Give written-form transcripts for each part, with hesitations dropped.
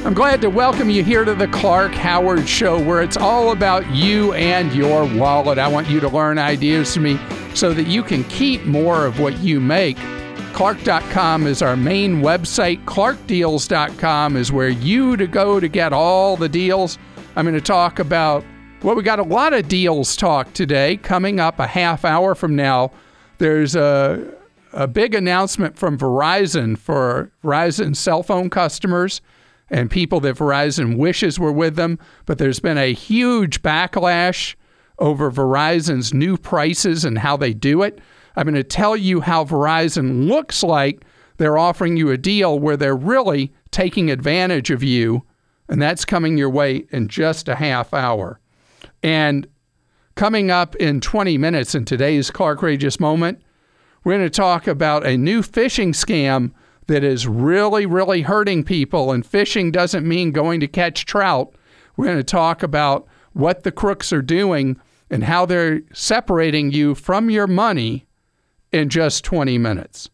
I'm glad to welcome you here to the Clark Howard Show, where it's all about you and your wallet. I want you to learn ideas from me so that you can keep more of what you make. Clark.com is our main website. ClarkDeals.com is where you to go to get all the deals. I'm going to talk about, well, we got a lot of deals talk today. Coming up a half hour from now, there's a big announcement from Verizon for Verizon cell phone customers and people that Verizon wishes were with them. But there's been a huge backlash over Verizon's new prices and how they do it. I'm going to tell you how Verizon looks like they're offering you a deal where they're really taking advantage of you, and that's coming your way in just a half hour. And coming up in 20 minutes in today's Clarkrageous Moment, we're going to talk about a new phishing scam that is really, really hurting people. And phishing doesn't mean going to catch trout. We're going to talk about what the crooks are doing and how they're separating you from your money in just 20 minutes.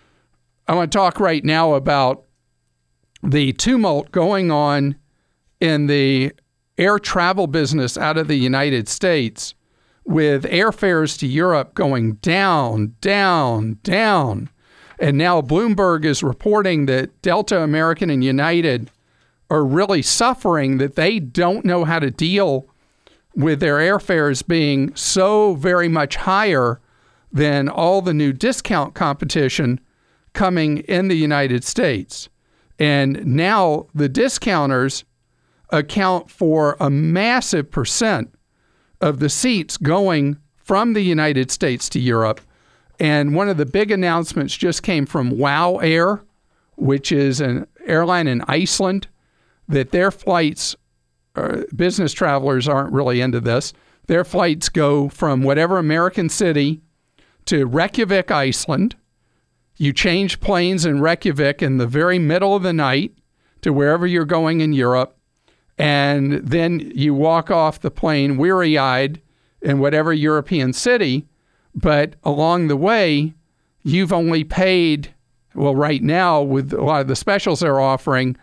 I want to talk right now about the tumult going on in the air travel business out of the United States, with airfares to Europe going down, down, down. And now Bloomberg is reporting that Delta, American, and United are really suffering, that they don't know how to deal with their airfares being so very much higher than all the new discount competition coming in the United States. And now the discounters account for a massive percent of the seats going from the United States to Europe. And one of the big announcements just came from WOW Air, which is an airline in Iceland, that their flights, business travelers aren't really into this, their flights go from whatever American city to Reykjavik, Iceland. You change planes in Reykjavik in the very middle of the night to wherever you're going in Europe, and then you walk off the plane weary-eyed in whatever European city. But along the way, you've only paid, well, right now, with a lot of the specials they're offering,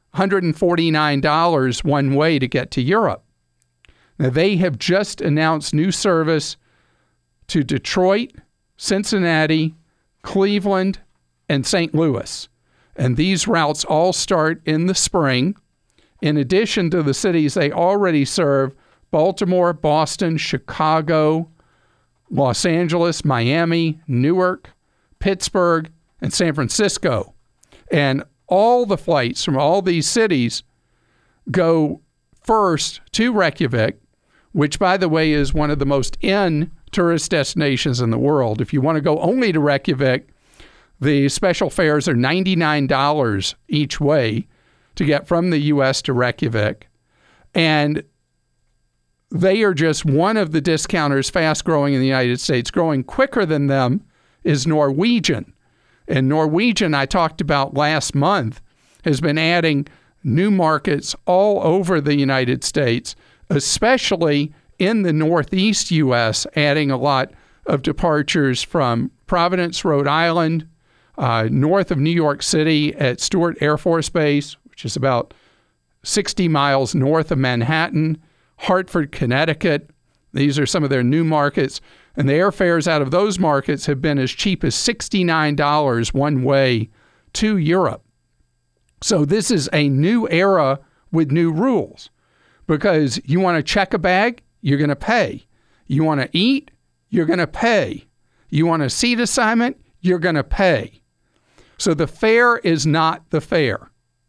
$149 one way to get to Europe. Now, they have just announced new service to Detroit, Cincinnati, Cleveland, and St. Louis. And these routes all start in the spring. In addition to the cities they already serve, Baltimore, Boston, Chicago, Los Angeles, Miami, Newark, Pittsburgh, and San Francisco. And all the flights from all these cities go first to Reykjavik, which, by the way, is one of the most tourist destinations in the world. If you want to go only to Reykjavik, the special fares are $99 each way to get from the U.S. to Reykjavik. And they are just one of the discounters fast growing in the United States. Growing quicker than them is Norwegian. And Norwegian, I talked about last month, has been adding new markets all over the United States, especially in the Northeast U.S., adding a lot of departures from Providence, Rhode Island, north of New York City at Stewart Air Force Base, which is about 60 miles north of Manhattan, Hartford, Connecticut. These are some of their new markets. And the airfares out of those markets have been as cheap as $69 one way to Europe. So this is a new era with new rules, because you want to check a bag, you're going to pay. You want to eat, you're going to pay. You want a seat assignment, you're going to pay. So the fare is not the fare.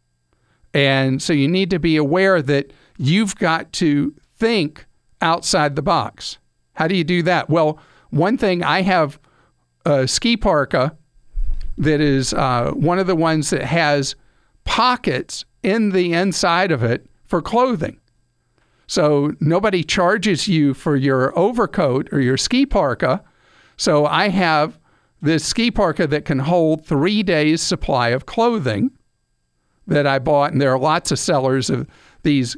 And so you need to be aware that you've got to think outside the box. How do you do that? Well, one thing, I have a ski parka that is one of the ones that has pockets in the inside of it for clothing. So nobody charges you for your overcoat or your ski parka. So I have this ski parka that can hold 3 days' supply of clothing that I bought. And there are lots of sellers of these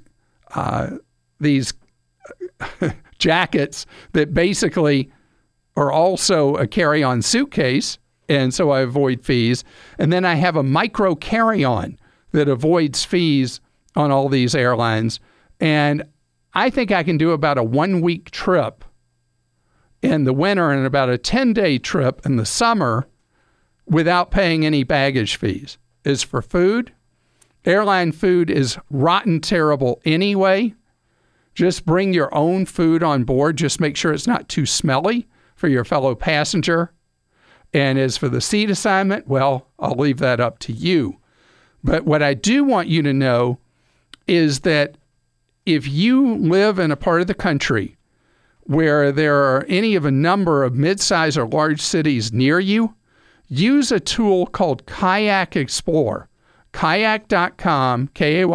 jackets that basically are also a carry-on suitcase, and so I avoid fees. And then I have a micro carry-on that avoids fees on all these airlines. And I think I can do about a 1-week trip in the winter and about a 10-day trip in the summer without paying any baggage fees. As for food, airline food is rotten terrible anyway. Just bring your own food on board. Just make sure it's not too smelly for your fellow passenger. And as for the seat assignment, well, I'll leave that up to you. But what I do want you to know is that if you live in a part of the country where there are any of a number of mid-size or large cities near you, use a tool called Kayak Explore. Kayak.com,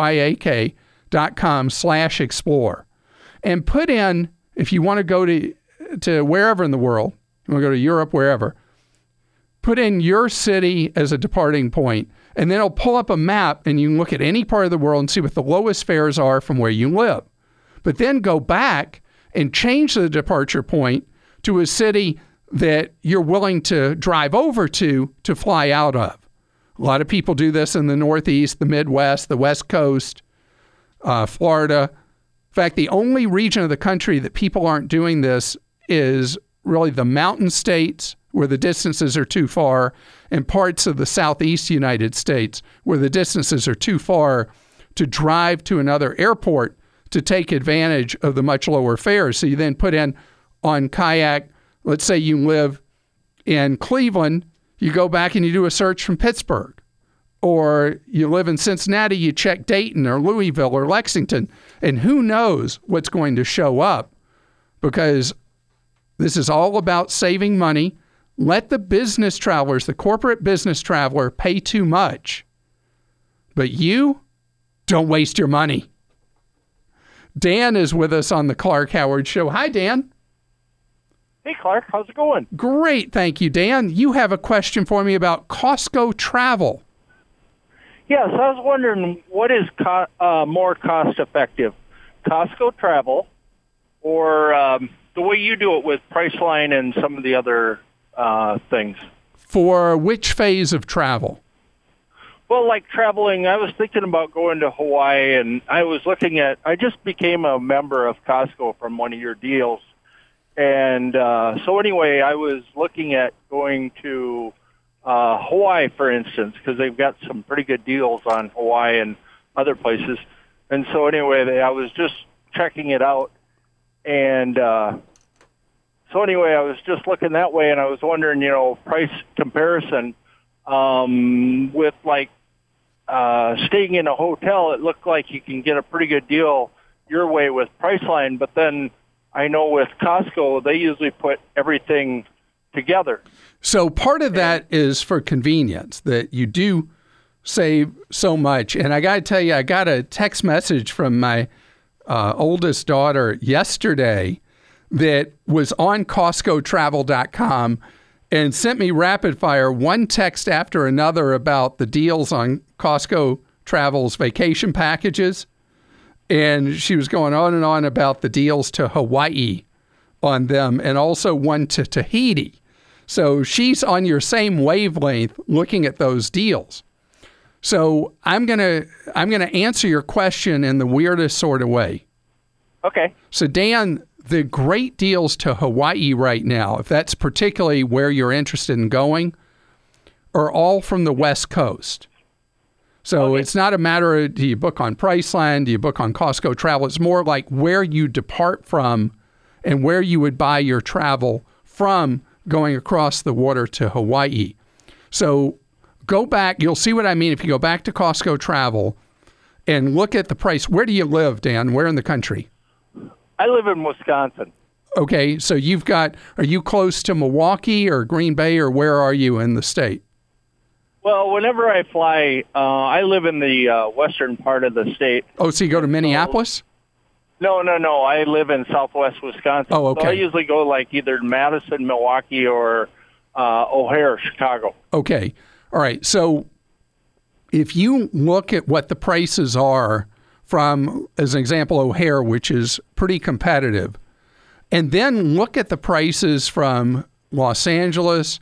KAYAK.com/explore. And put in, if you want to go to wherever in the world, you want to go to Europe, wherever, put in your city as a departing point, and then it'll pull up a map and you can look at any part of the world and see what the lowest fares are from where you live. But then go back and change the departure point to a city that you're willing to drive over to fly out of. A lot of people do this in the Northeast, the Midwest, the West Coast, Florida. In fact, the only region of the country that people aren't doing this is really the mountain states where the distances are too far, and parts of the Southeast United States where the distances are too far to drive to another airport to take advantage of the much lower fares. So you then put in on Kayak, let's say you live in Cleveland, you go back and you do a search from Pittsburgh. Or you live in Cincinnati, you check Dayton or Louisville or Lexington, and who knows what's going to show up, because this is all about saving money. Let the business travelers, the corporate business traveler, pay too much. But you don't waste your money. Dan is with us on the Clark Howard Show. Hi, Dan. Hey, Clark. How's it going? Great. Thank you, Dan. You have a question for me about Costco travel. Yes, I was wondering, what is more cost-effective, Costco travel or the way you do it with Priceline and some of the other things? For which phase of travel? Well, like traveling, I was thinking about going to Hawaii, and I just became a member of Costco from one of your deals. And so anyway, I was looking at going to Hawaii, for instance, because they've got some pretty good deals on Hawaii and other places. And so anyway, I was just checking it out. And so anyway, I was just looking that way, and I was wondering, price comparison with like staying in a hotel. It looked like you can get a pretty good deal your way with Priceline, but then I know with Costco, they usually put everything together. So part of that is for convenience, that you do save so much. And I got to tell you, I got a text message from my oldest daughter yesterday that was on CostcoTravel.com and sent me rapid fire one text after another about the deals on Costco Travel's vacation packages. And she was going on and on about the deals to Hawaii on them, and also one to Tahiti. So she's on your same wavelength looking at those deals. So I'm gonna answer your question in the weirdest sort of way. Okay. So Dan, the great deals to Hawaii right now, if that's particularly where you're interested in going, are all from the West Coast. So It's not a matter of do you book on Priceline, do you book on Costco Travel. It's more like where you depart from and where you would buy your travel from going across the water to Hawaii. So go back. You'll see what I mean if you go back to Costco Travel and look at the price. Where do you live, Dan? Where in the country? I live in Wisconsin. Okay. So are you close to Milwaukee or Green Bay, or where are you in the state? Well, whenever I fly, I live in the western part of the state. Oh, so you go to Minneapolis? No. I live in southwest Wisconsin. Oh, okay. So I usually go like either Madison, Milwaukee, or O'Hare, Chicago. Okay. All right. So if you look at what the prices are from, as an example, O'Hare, which is pretty competitive, and then look at the prices from Los Angeles,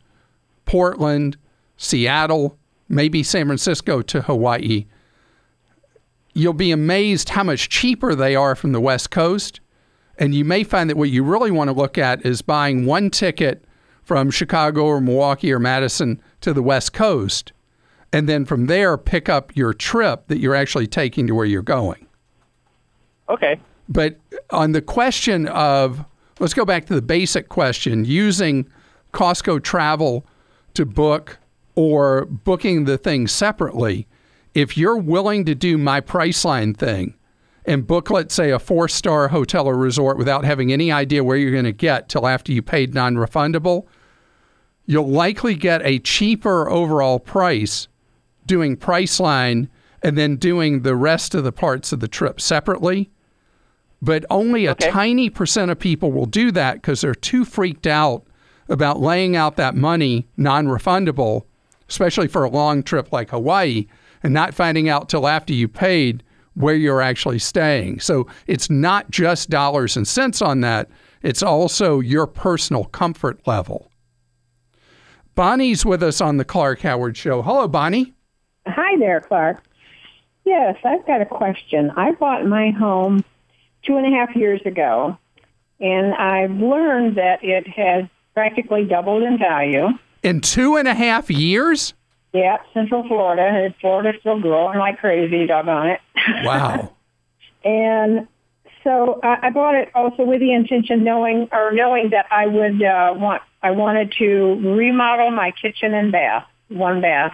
Portland, Seattle, maybe San Francisco to Hawaii, you'll be amazed how much cheaper they are from the West Coast. And you may find that what you really want to look at is buying one ticket from Chicago or Milwaukee or Madison to the West Coast. And then from there, pick up your trip that you're actually taking to where you're going. Okay. But on the question of, let's go back to the basic question, using Costco Travel to book or booking the thing separately, if you're willing to do my Priceline thing and book, let's say, a 4-star hotel or resort without having any idea where you're going to get till after you paid non-refundable, you'll likely get a cheaper overall price doing Priceline and then doing the rest of the parts of the trip separately. But only a tiny percent of people will do that because they're too freaked out about laying out that money non-refundable, especially for a long trip like Hawaii, and not finding out till after you paid where you're actually staying. So it's not just dollars and cents on that. It's also your personal comfort level. Bonnie's with us on the Clark Howard Show. Hello, Bonnie. Hi there, Clark. Yes, I've got a question. I bought my home 2.5 years ago, and I've learned that it has practically doubled in value. In 2.5 years? Yeah, Central Florida. And Florida's still growing like crazy, doggone it. Wow. And so I bought it also with the intention knowing that I would I wanted to remodel my kitchen and bath, one bath.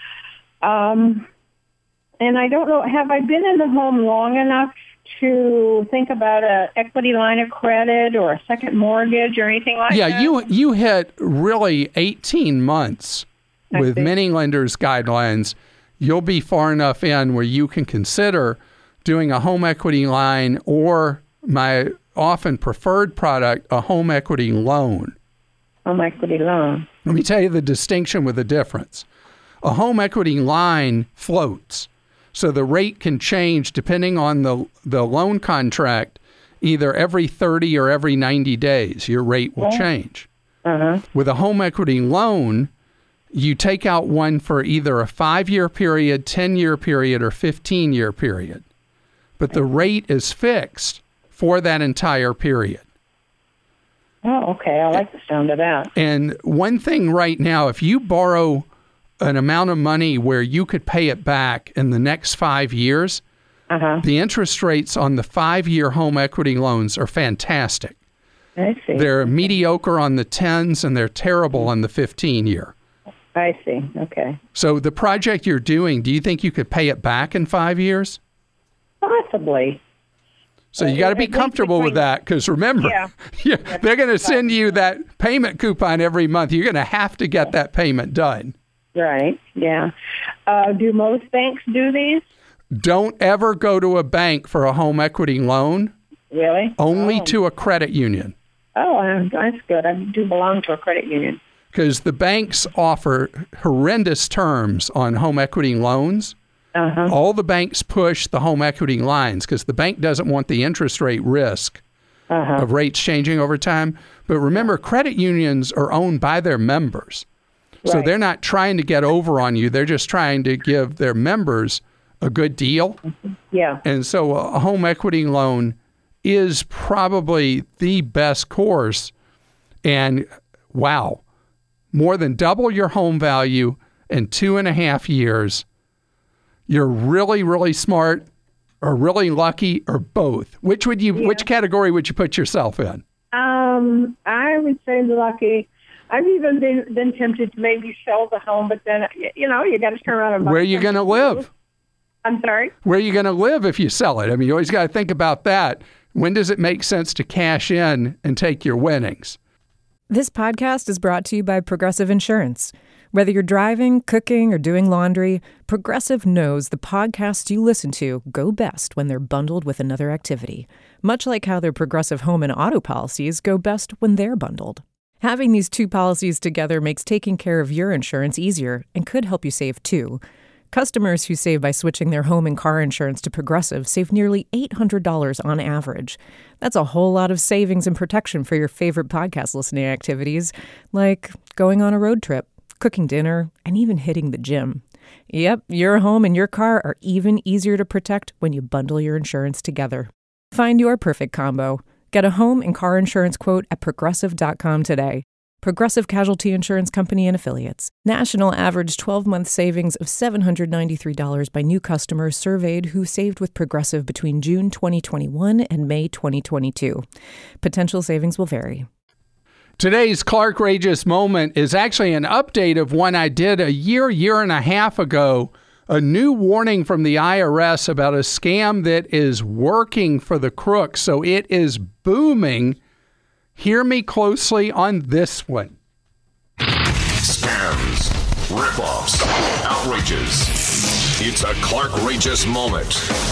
And I don't know, have I been in the home long enough to think about an equity line of credit or a second mortgage or anything like that? Yeah, you hit really 18 months with many lenders' guidelines. You'll be far enough in where you can consider doing a home equity line or my often preferred product, a home equity loan. Home equity loan. Let me tell you the distinction with the difference. A home equity line floats. So the rate can change depending on the loan contract, either every 30 or every 90 days. Your rate will change. Uh-huh. With a home equity loan, you take out one for either a 5-year period, 10-year period, or 15-year period. But the rate is fixed for that entire period. Oh, okay. I like the sound of that. And one thing right now, if you borrow an amount of money where you could pay it back in the next 5 years, the interest rates on the 5-year home equity loans are fantastic. I see. They're mediocre on the 10s and they're terrible on the 15-year. I see. Okay. So the project you're doing, do you think you could pay it back in 5 years? Possibly. So you got to be comfortable with that because remember, they're going to send you that payment coupon every month. You're going to have to get that payment done. Right, yeah. Do most banks do these? Don't ever go to a bank for a home equity loan. Really? Only to a credit union. Oh, that's good. I do belong to a credit union. Because the banks offer horrendous terms on home equity loans. All the banks push the home equity lines because the bank doesn't want the interest rate risk of rates changing over time. But remember, credit unions are owned by their members. So they're not trying to get over on you. They're just trying to give their members a good deal. Yeah. And so a home equity loan is probably the best course. And wow, more than double your home value in 2.5 years. You're really, really smart or really lucky or both. Which category would you put yourself in? I would say lucky. I've even been tempted to maybe sell the home, but then, you got to turn around and buy. Where are you going to live? I'm sorry? Where are you going to live if you sell it? I mean, you always got to think about that. When does it make sense to cash in and take your winnings? This podcast is brought to you by Progressive Insurance. Whether you're driving, cooking, or doing laundry, Progressive knows the podcasts you listen to go best when they're bundled with another activity, much like how their Progressive home and auto policies go best when they're bundled. Having these two policies together makes taking care of your insurance easier and could help you save too. Customers who save by switching their home and car insurance to Progressive save nearly $800 on average. That's a whole lot of savings and protection for your favorite podcast listening activities, like going on a road trip, cooking dinner, and even hitting the gym. Yep, your home and your car are even easier to protect when you bundle your insurance together. Find your perfect combo. Get a home and car insurance quote at Progressive.com today. Progressive Casualty Insurance Company and Affiliates. National average 12-month savings of $793 by new customers surveyed who saved with Progressive between June 2021 and May 2022. Potential savings will vary. Today's Clarkrageous Moment is actually an update of one I did a year and a half ago. A new warning from the IRS about a scam that is working for the crooks. So it is booming. Hear me closely on this one. Scams, ripoffs, outrages. It's a Clarkrageous Moment.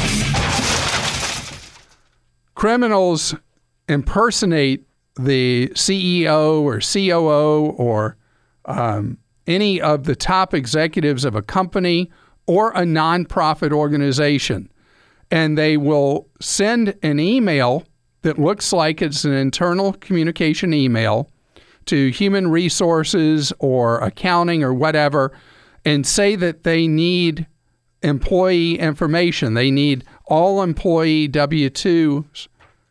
Criminals impersonate the CEO or COO or any of the top executives of a company or a nonprofit organization. And they will send an email that looks like it's an internal communication email to human resources or accounting or whatever, and say that they need employee information. They need all employee W-2s.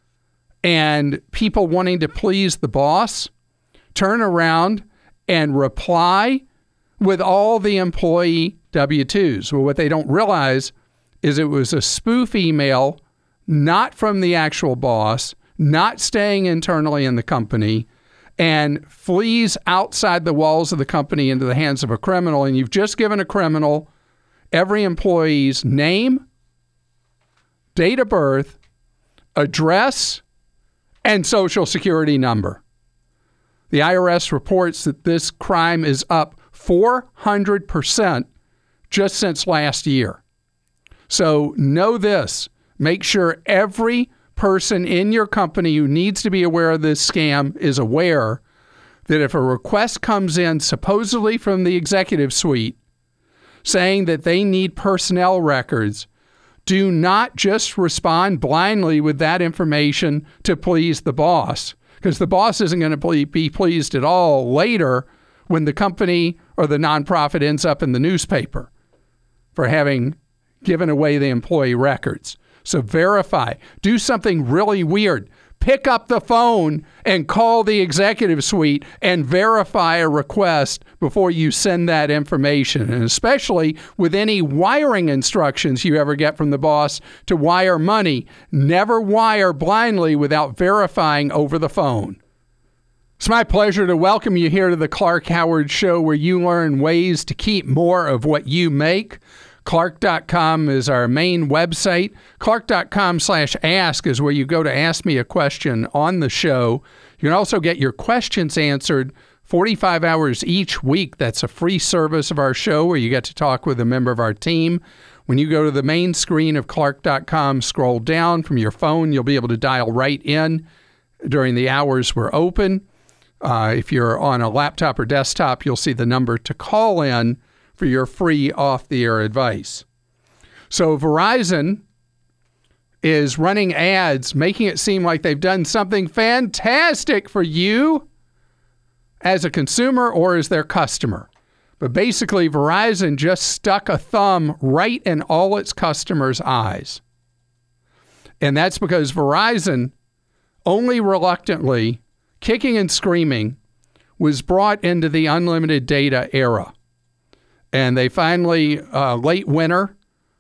And people wanting to please the boss turn around and reply with all the employee W-2s. Well, what they don't realize is it was a spoof email, not from the actual boss, not staying internally in the company, and flees outside the walls of the company into the hands of a criminal. And you've just given a criminal every employee's name, date of birth, address, and social security number. The IRS reports that this crime is up 400% just since last year. So know this. Make sure every person in your company who needs to be aware of this scam is aware that if a request comes in supposedly from the executive suite saying that they need personnel records, do not just respond blindly with that information to please the boss, because the boss isn't going to be pleased at all later when the company or the nonprofit ends up in the newspaper for having given away the employee records. So verify. Do something really weird. Pick up the phone and call the executive suite and verify a request before you send that information. And especially with any wiring instructions you ever get from the boss to wire money, never wire blindly without verifying over the phone. It's my pleasure to welcome you here to the Clark Howard Show, where you learn ways to keep more of what you make. Clark.com is our main website. Clark.com/ask is where you go to ask me a question on the show. You can also get your questions answered 45 hours each week. That's a free service of our show where you get to talk with a member of our team. When you go to the main screen of Clark.com, scroll down from your phone, you'll be able to dial right in during the hours we're open. If you're on a laptop or desktop, you'll see the number to call in for your free off-the-air advice. So Verizon is running ads, making it seem like they've done something fantastic for you as a consumer or as their customer. But basically, Verizon just stuck a thumb right in all its customers' eyes. And that's because Verizon, only reluctantly, kicking and screaming, was brought into the unlimited data era. And they finally, late winter,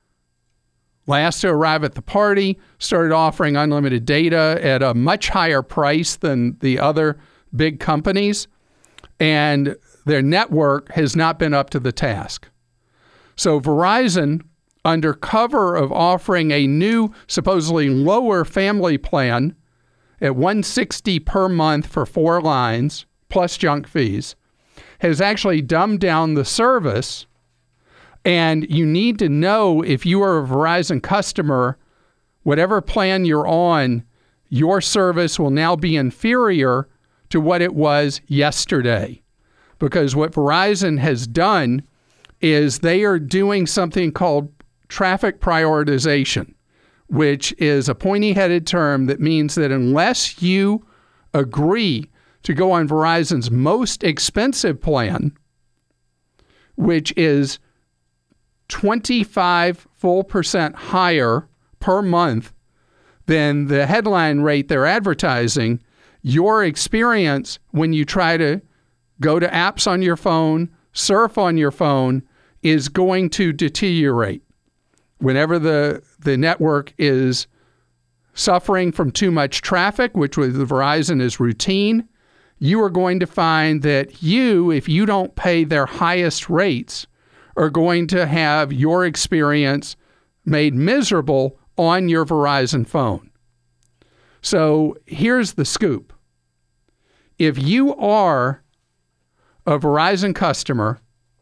last to arrive at the party, started offering unlimited data at a much higher price than the other big companies. And their network has not been up to the task. So Verizon, under cover of offering a new, supposedly lower family plan at $160 per month for 4 lines, plus junk fees, has actually dumbed down the service. And you need to know, if you are a Verizon customer, whatever plan you're on, your service will now be inferior to what it was yesterday. Because what Verizon has done is they are doing something called traffic prioritization, which is a pointy-headed term that means that unless you agree to go on Verizon's most expensive plan, which is 25 full % higher per month than the headline rate they're advertising, your experience when you try to go to apps on your phone, surf on your phone, is going to deteriorate. Whenever the network is suffering from too much traffic, which with Verizon is routine, you are going to find that if you don't pay their highest rates, are going to have your experience made miserable on your Verizon phone. So here's the scoop. If you are a Verizon customer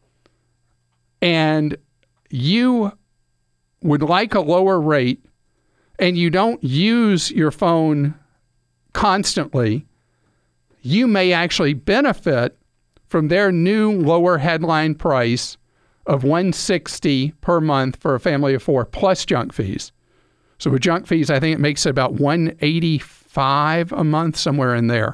and you would like a lower rate and you don't use your phone constantly, you may actually benefit from their new lower headline price of $160 per month for a family of 4 plus junk fees. So with junk fees, I think it makes it about $185 a month, somewhere in there.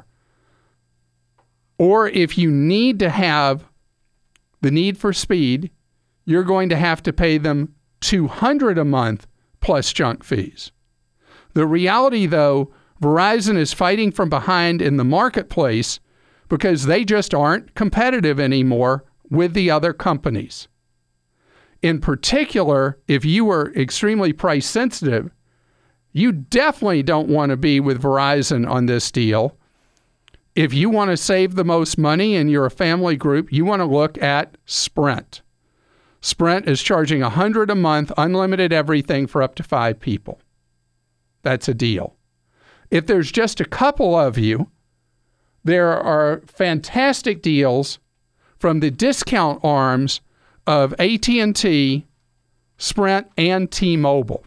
Or if you need to have the need for speed, you're going to have to pay them $200 a month plus junk fees. The reality, though, Verizon is fighting from behind in the marketplace because they just aren't competitive anymore with the other companies. In particular, if you are extremely price sensitive, you definitely don't want to be with Verizon on this deal. If you want to save the most money and you're a family group, you want to look at Sprint. Sprint is charging $100 a month, unlimited everything for up to 5 people. That's a deal. If there's just a couple of you, there are fantastic deals from the discount arms of AT&T, Sprint, and T-Mobile.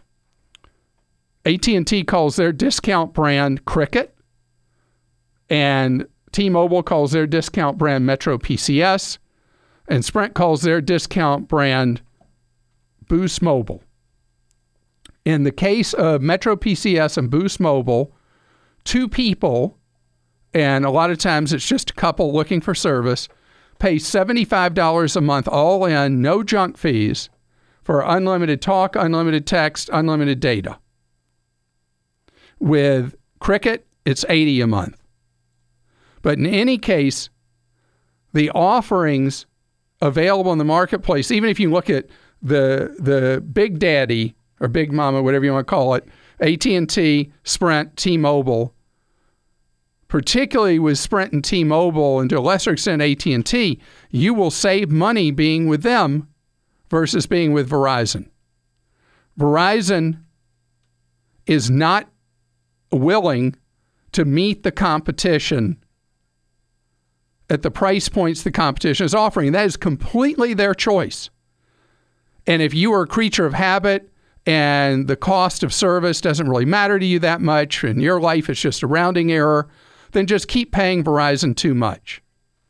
AT&T calls their discount brand Cricket, and T-Mobile calls their discount brand Metro PCS, and Sprint calls their discount brand Boost Mobile. In the case of Metro PCS and Boost Mobile, 2 people, and a lot of times it's just a couple looking for service, pay $75 a month all in, no junk fees, for unlimited talk, unlimited text, unlimited data. With Cricket, it's $80 a month. But in any case, the offerings available in the marketplace, even if you look at the Big Daddy or Big Mama, whatever you want to call it, AT&T, Sprint, T-Mobile, particularly with Sprint and T-Mobile, and to a lesser extent AT&T, you will save money being with them versus being with Verizon. Verizon is not willing to meet the competition at the price points the competition is offering. That is completely their choice. And if you are a creature of habit and the cost of service doesn't really matter to you that much, and your life is just a rounding error, then just keep paying Verizon too much.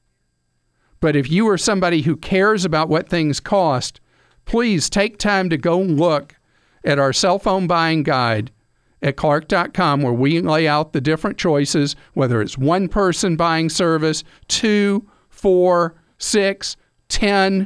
But if you are somebody who cares about what things cost, please take time to go look at our cell phone buying guide at Clark.com, where we lay out the different choices, whether it's one person buying service, 2, 4, 6, 10.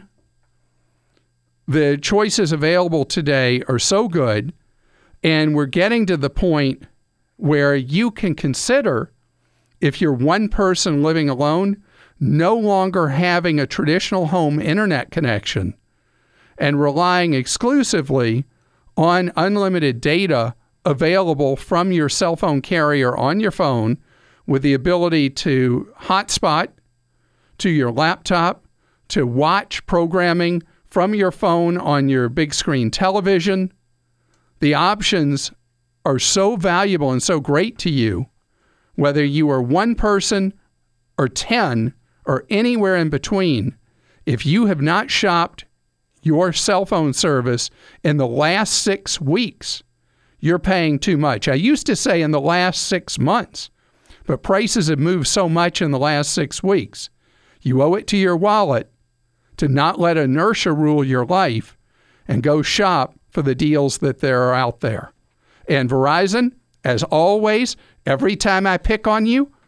The choices available today are so good, and we're getting to the point where you can consider, if you're one person living alone, no longer having a traditional home internet connection and relying exclusively on unlimited data available from your cell phone carrier on your phone, with the ability to hotspot to your laptop, to watch programming from your phone on your big screen television. The options are so valuable and so great to you, whether you are one person or 10 or anywhere in between. If you have not shopped your cell phone service in the last 6 weeks, you're paying too much. I used to say in the last 6 months, but prices have moved so much in the last 6 weeks. You owe it to your wallet to not let inertia rule your life and go shop for the deals that there are out there. And Verizon, as always, every time I pick on you,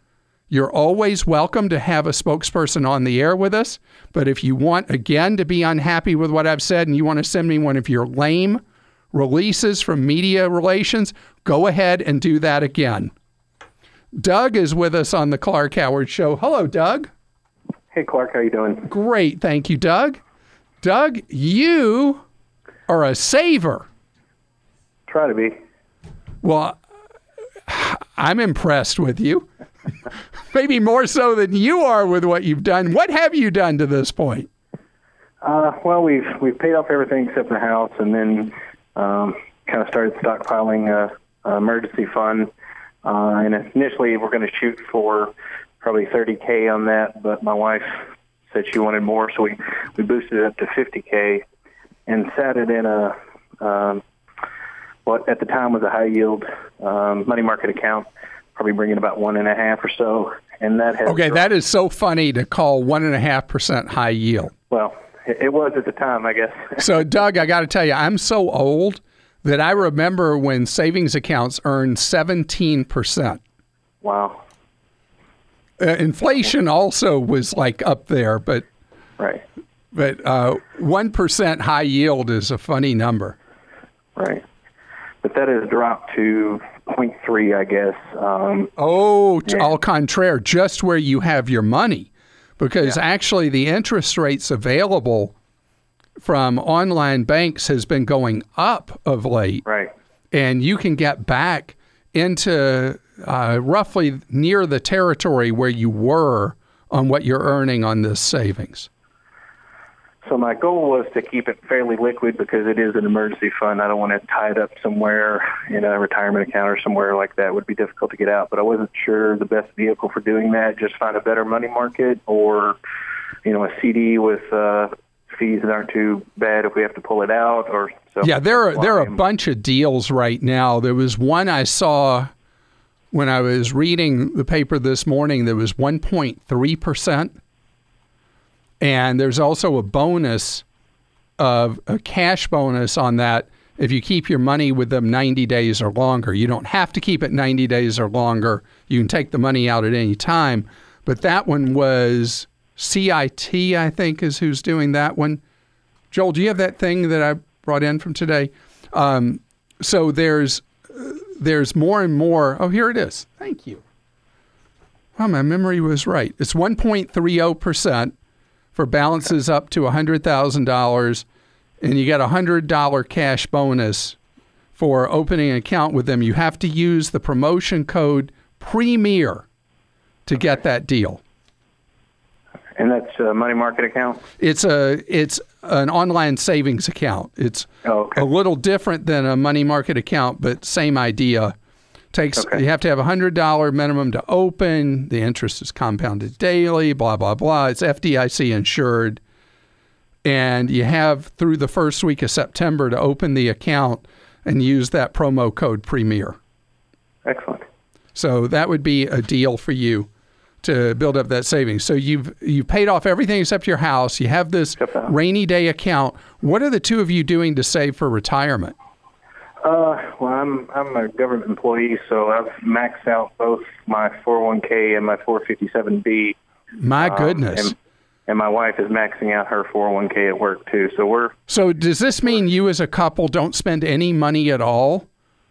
You're always welcome to have a spokesperson on the air with us. But if you want, again, to be unhappy with what I've said and you want to send me one of your lame releases from media relations, go ahead and do that again. Doug is with us on the Clark Howard Show. Hello, Doug. Hey, Clark. How you doing? Great. Thank you, Doug. Doug, you are a saver. Try to be. Well, I'm impressed with you. Maybe more so than you are with what you've done. What have you done to this point? Well, we've paid off everything except the house, and then kind of started stockpiling a emergency fund. And initially, we're going to shoot for probably $30K on that, but my wife said she wanted more, so we boosted it up to $50K and sat it in a what at the time was a high yield money market account, probably bringing about 1.5 or so. And that has okay. That is so funny to call 1.5% high yield. Well, it was at the time, I guess. So, Doug, I got to tell you, I'm so old that I remember when savings accounts earned 17%. Wow. Inflation also was like up there, but right. But 1% high yield is a funny number. Right. But that has dropped to 0.3, I guess. Au contraire, just where you have your money. Because actually the interest rates available from online banks has been going up of late. Right. And you can get back into roughly near the territory where you were on what you're earning on this savings. So my goal was to keep it fairly liquid because it is an emergency fund. I don't want to tie it up somewhere in a retirement account or somewhere like that. It would be difficult to get out. But I wasn't sure the best vehicle for doing that. Just find a better money market or, a CD with fees that aren't too bad if we have to pull it out. Or so. Yeah, there are a bunch of deals right now. There was one I saw when I was reading the paper this morning that was 1.3%. And there's also a bonus of a cash bonus on that if you keep your money with them 90 days or longer. You don't have to keep it 90 days or longer. You can take the money out at any time. But that one was CIT, I think, is who's doing that one. Joel, do you have that thing that I brought in from today? So there's more and more. Oh, here it is. Thank you. Well, my memory was right. It's 1.30%. For balances up to $100,000, and you get a $100 cash bonus for opening an account with them. You have to use the promotion code PREMIER to get that deal. And that's a money market account? It's an online savings account. It's a little different than a money market account, but same idea. You have to have $100 minimum to open. The interest is compounded daily, blah, blah, blah. It's FDIC insured. And you have through the first week of September to open the account and use that promo code PREMIER. Excellent. So that would be a deal for you to build up that savings. So you've paid off everything except your house. You have this rainy day account. What are the two of you doing to save for retirement? Well, I'm a government employee, so I've maxed out both my 401k and my 457b. My goodness. And my wife is maxing out her 401k at work too. So does this mean you as a couple don't spend any money at all?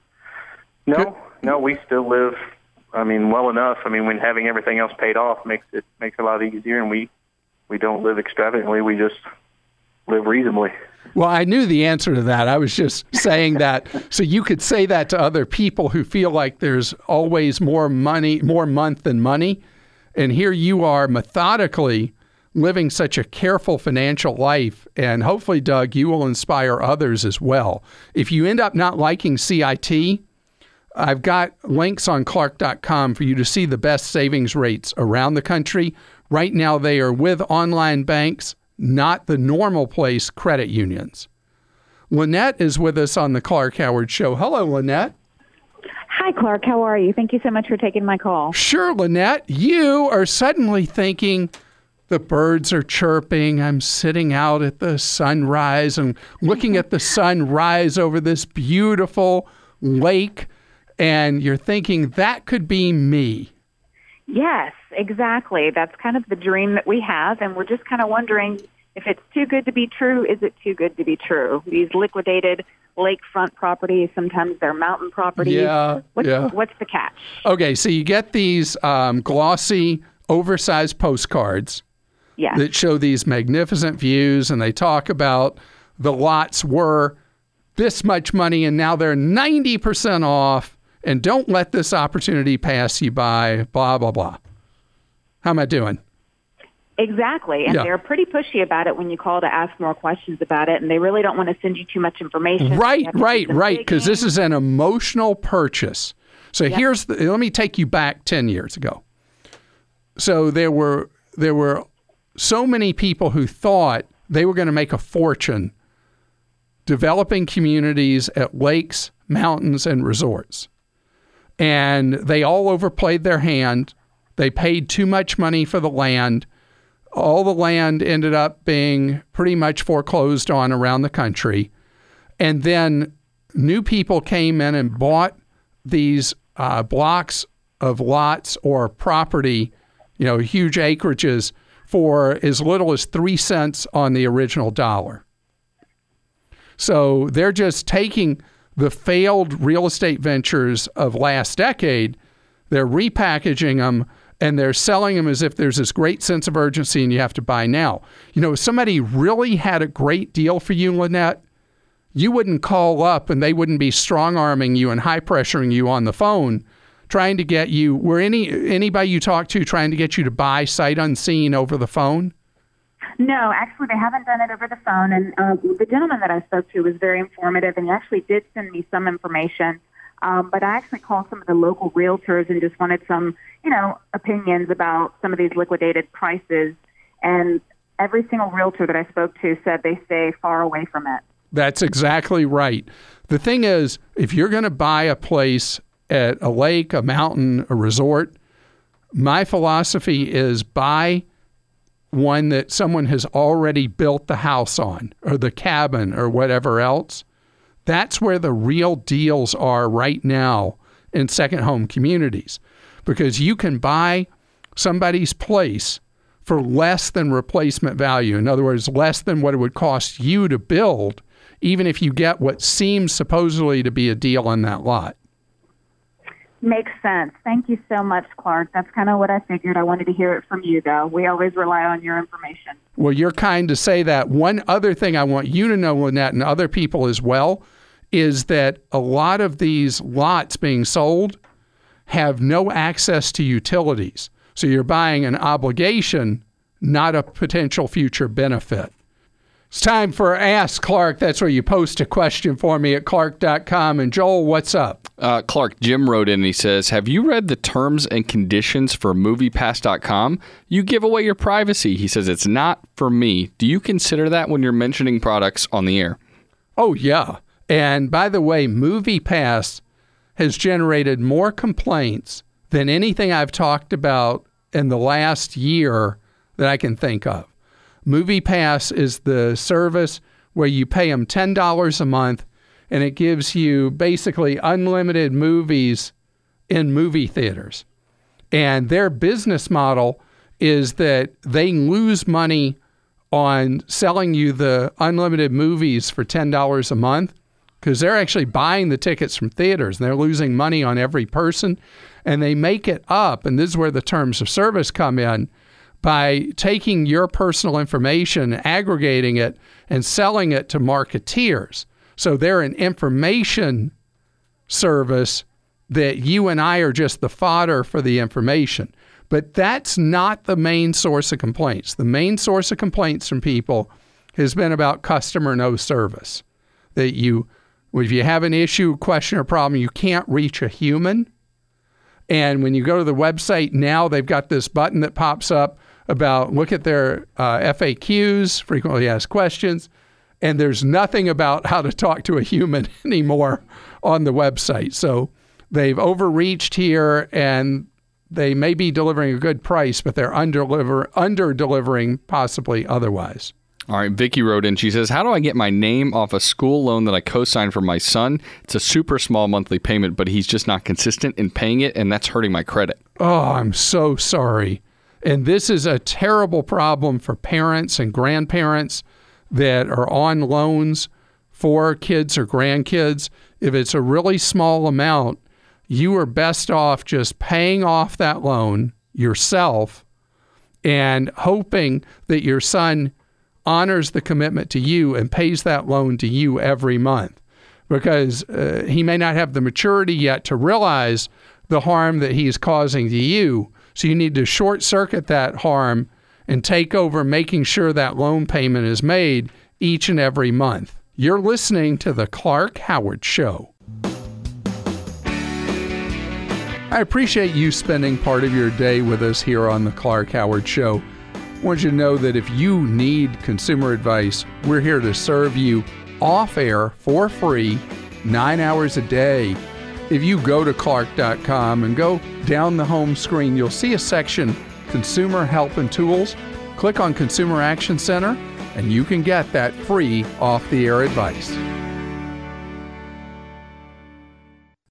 No, we still live, well enough. When having everything else paid off makes it a lot easier, and we don't live extravagantly. We just live reasonably. Well, I knew the answer to that. I was just saying that so you could say that to other people who feel like there's always more month than money. And here you are methodically living such a careful financial life. And hopefully, Doug, you will inspire others as well. If you end up not liking CIT, I've got links on Clark.com for you to see the best savings rates around the country. Right now, they are with online banks, not the normal place, credit unions. Lynette is with us on the Clark Howard Show. Hello, Lynette. Hi, Clark. How are you? Thank you so much for taking my call. Sure, Lynette. You are suddenly thinking, the birds are chirping. I'm sitting out at the sunrise and looking at the sun rise over this beautiful lake. And you're thinking, that could be me. Yes, exactly. That's kind of the dream that we have, and we're just kind of wondering if it's too good to be true. Is it too good to be true? These liquidated lakefront properties, sometimes they're mountain properties. What's the catch? Okay, so you get these glossy, oversized postcards that show these magnificent views, and they talk about the lots were this much money, and now they're 90% off, and don't let this opportunity pass you by, blah, blah, blah. How am I doing? Exactly, and they're pretty pushy about it when you call to ask more questions about it, and they really don't want to send you too much information. Right, because this is an emotional purchase. So let me take you back 10 years ago. So there were so many people who thought they were going to make a fortune developing communities at lakes, mountains, and resorts. And they all overplayed their hand. They paid too much money for the land. All the land ended up being pretty much foreclosed on around the country. And then new people came in and bought these blocks of lots or property, huge acreages, for as little as 3 cents on the original dollar. So they're just taking the failed real estate ventures of last decade, they're repackaging them, and they're selling them as if there's this great sense of urgency and you have to buy now. If somebody really had a great deal for you, Lynette, you wouldn't call up and they wouldn't be strong-arming you and high-pressuring you on the phone, trying to get you, were anybody you talk to trying to get you to buy sight unseen over the phone? No, actually, they haven't done it over the phone. And the gentleman that I spoke to was very informative, and he actually did send me some information. But I actually called some of the local realtors and just wanted some, opinions about some of these liquidated prices. And every single realtor that I spoke to said they stay far away from it. That's exactly right. The thing is, if you're going to buy a place at a lake, a mountain, a resort, my philosophy is buy one that someone has already built the house on or the cabin or whatever else. That's where the real deals are right now in second home communities, because you can buy somebody's place for less than replacement value. In other words, less than what it would cost you to build, even if you get what seems supposedly to be a deal on that lot. Makes sense. Thank you so much, Clark. That's kind of what I figured. I wanted to hear it from you, though. We always rely on your information. Well, you're kind to say that. One other thing I want you to know, Lynette, and other people as well, is that a lot of these lots being sold have no access to utilities. So you're buying an obligation, not a potential future benefit. It's time for Ask Clark. That's where you post a question for me at clark.com. And Joel, what's up? Clark, Jim wrote in and he says, have you read the terms and conditions for MoviePass.com? You give away your privacy. He says, it's not for me. Do you consider that when you're mentioning products on the air? Oh, yeah. And by the way, MoviePass has generated more complaints than anything I've talked about in the last year that I can think of. MoviePass is the service where you pay them $10 a month, and it gives you basically unlimited movies in movie theaters. And their business model is that they lose money on selling you the unlimited movies for $10 a month because they're actually buying the tickets from theaters, and they're losing money on every person. And they make it up, and this is where the terms of service come in, by taking your personal information, aggregating it, and selling it to marketeers. So they're an information service that you and I are just the fodder for the information. But that's not the main source of complaints. The main source of complaints from people has been about customer no service. That if you have an issue, question, or problem, you can't reach a human. And when you go to the website now, they've got this button that pops up about look at their FAQs, frequently asked questions, and there's nothing about how to talk to a human anymore on the website. So they've overreached here, and they may be delivering a good price, but they're under-delivering possibly otherwise. All right, Vicky wrote in. She says, how do I get my name off a school loan that I co-signed for my son? It's a super small monthly payment, but he's just not consistent in paying it, and that's hurting my credit. Oh, I'm so sorry. And this is a terrible problem for parents and grandparents that are on loans for kids or grandkids. If it's a really small amount, you are best off just paying off that loan yourself and hoping that your son honors the commitment to you and pays that loan to you every month, because he may not have the maturity yet to realize the harm that he's causing to you. So you need to short circuit that harm and take over making sure that loan payment is made each and every month. You're listening to The Clark Howard Show. I appreciate you spending part of your day with us here on The Clark Howard Show. I want you to know that if you need consumer advice, we're here to serve you off air for free, 9 hours a day. If you go to Clark.com and go down the home screen, you'll see a section, Consumer Help and Tools. Click on Consumer Action Center, and you can get that free off-the-air advice.